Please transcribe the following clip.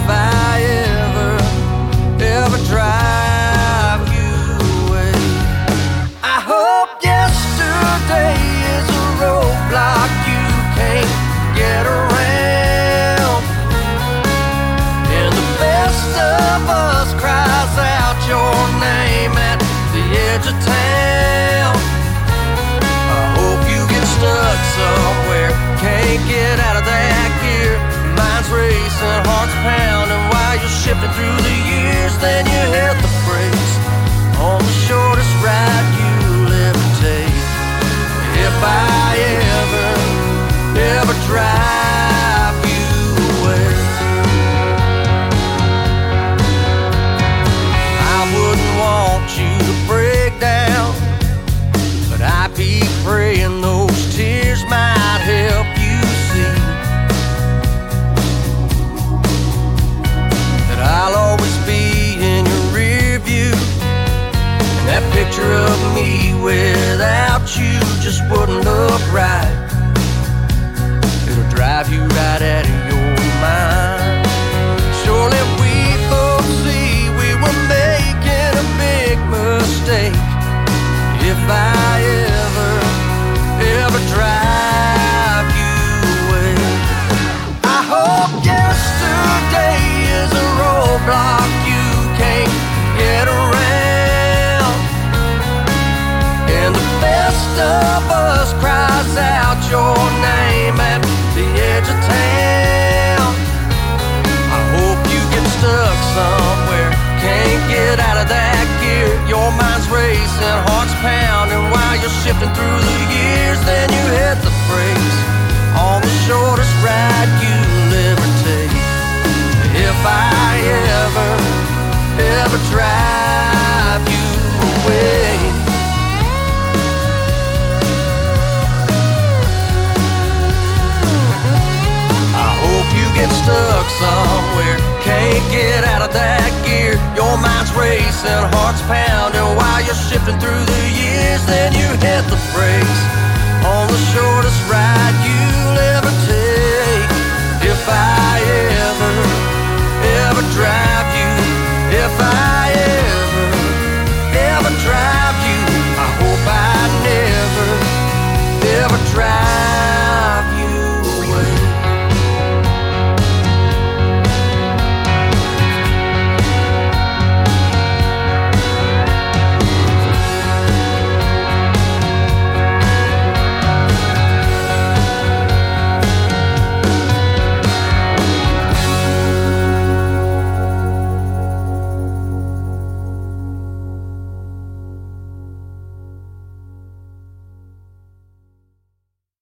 I ever drive you away. I hope yesterday is a roadblock you can't get around, and the best of us cries out your name at the edge of town. I hope you get stuck somewhere, can't get out of that gear. Mind's racing, heart's pounding while you're shifting through the years. Then you hit the brakes on the shortest ride you'll ever take. If I ever drive you away, I wouldn't want you to break down, but I'd be praying those tears might help you see that I'll always be in your rear view, and that picture of me without you just wouldn't look right. It'll drive you right out of your mind. Surely we both see we were making a big mistake. If I ever drive you away, I hope yesterday is a roadblock you can't get around, and the best of us cries out your name at the edge of town. I hope you get stuck somewhere, can't get out of that gear. Your mind's racing, heart's pounding while you're shifting through the years. Then you hit the brakes on the shortest ride you'll ever take. If I ever drive you away, I hope you get stuck somewhere, can't get out of that gear. Your mind's racing, heart's pounding while you're shifting through the years. Then you hit the brakes on the shortest ride you